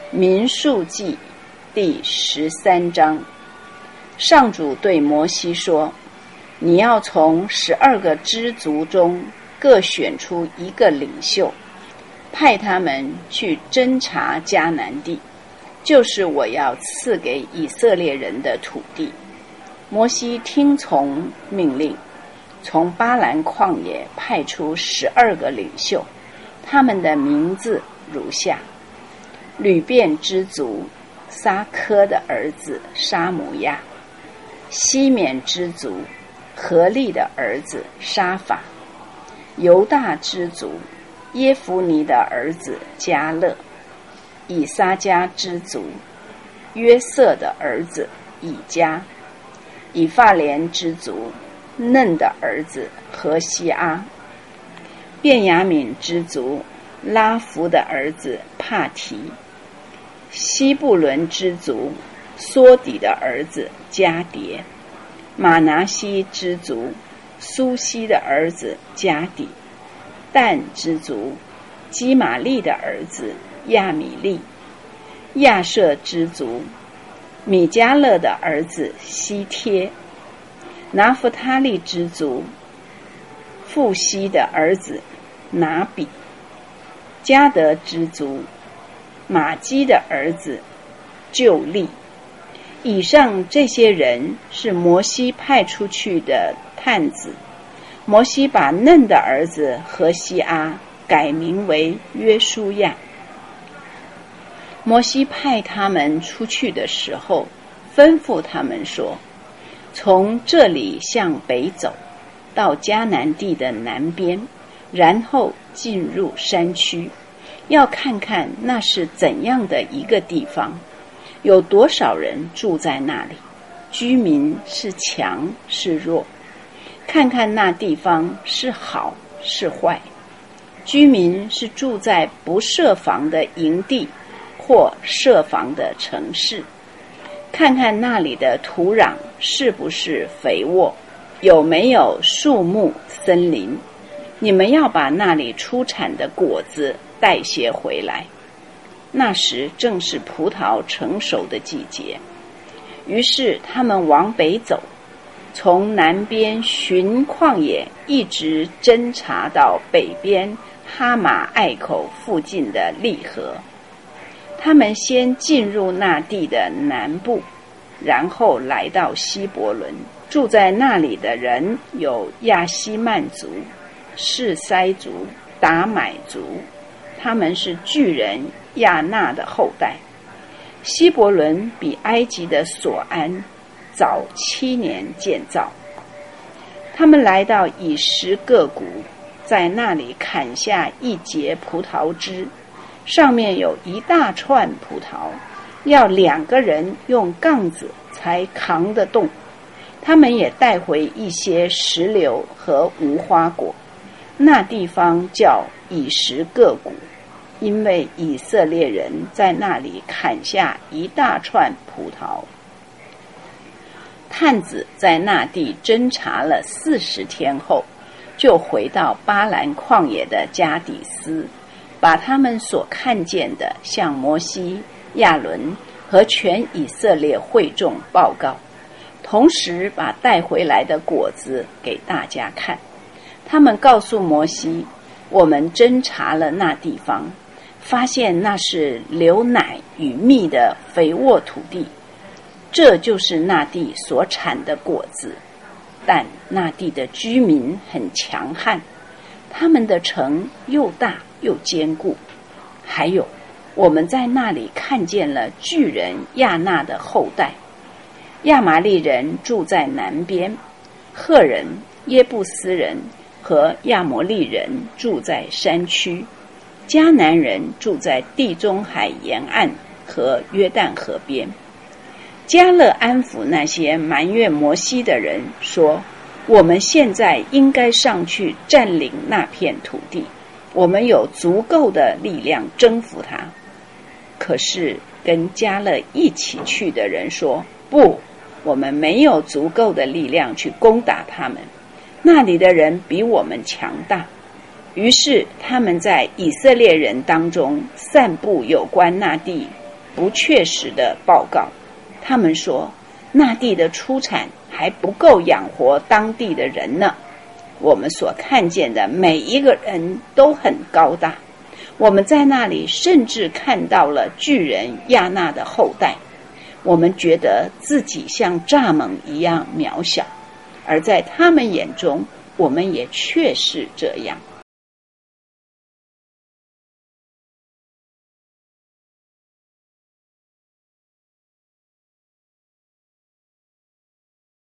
民数记第13章，上主对摩西说：你要从12个支族中各选出一个领袖，派他们去侦察迦南地，就是我要赐给以色列人的土地。摩西听从命令，从巴兰旷野派出12个领袖，他们的名字如下：吕遍支族撒科的儿子沙姆亚，西缅支族何利的儿子沙法，犹大支族耶孚尼的儿子迦勒，以撒迦支族约瑟的儿子以迦，以法莲支族嫩的儿子何西阿，便雅悯支族拉弗的儿子帕提，西布伦支族梭底的儿子迦迭，马拿西支族苏西的儿子迦底，但支族基玛利的儿子亚米利，亚舍支族米迦勒的儿子希帖，拿弗他利支族富西的儿子拿比，迦得支族玛基的儿子旧利。以上这些人是摩西派出去的探子。摩西把嫩的儿子何西阿改名为约书亚。摩西派他们出去的时候，吩咐他们说：从这里向北走，到迦南地的南边，然后进入山区，要看看那是怎样的一个地方，有多少人住在那里，居民是强是弱，看看那地方是好是坏，居民是住在不设防的营地或设防的城市，看看那里的土壤是不是肥沃，有没有树木森林。你们要把那里出产的果子带些回来。那时正是葡萄成熟的季节。于是他们往北走，从南边寻旷野，一直侦察到北边哈马隘口附近的利河。他们先进入那地的南部，然后来到希伯伦。住在那里的人有亚希曼族、示塞族、达买族，他们是巨人亚纳的后代。希伯伦比埃及的索安早7年建造。他们来到以实各谷，在那里砍下一节葡萄枝，上面有一大串葡萄，要2个人用杠子才扛得动。他们也带回一些石榴和无花果。那地方叫以实各谷，因为以色列人在那里砍下一大串葡萄。探子在那地侦察了40天后，就回到巴兰旷野的加底斯，把他们所看见的向摩西、亚伦和全以色列会众报告，同时把带回来的果子给大家看。他们告诉摩西，我们侦察了那地方，发现那是流奶与蜜的肥沃土地，这就是那地所产的果子。但那地的居民很强悍，他们的城又大又坚固。还有，我们在那里看见了巨人亚纳的后代。亚玛利人住在南边，赫人、耶布斯人和亚摩利人住在山区，迦南人住在地中海沿岸和约旦河边。迦勒安抚那些埋怨摩西的人，说：我们现在应该上去占领那片土地，我们有足够的力量征服它。可是跟迦勒一起去的人说：不，我们没有足够的力量去攻打他们，那里的人比我们强大。于是他们在以色列人当中散布有关那地不确实的报告。他们说，那地的出产还不够养活当地的人呢。我们所看见的每一个人都很高大，我们在那里甚至看到了巨人亚纳的后代。我们觉得自己像蚱蜢一样渺小，而在他们眼中，我们也确是这样。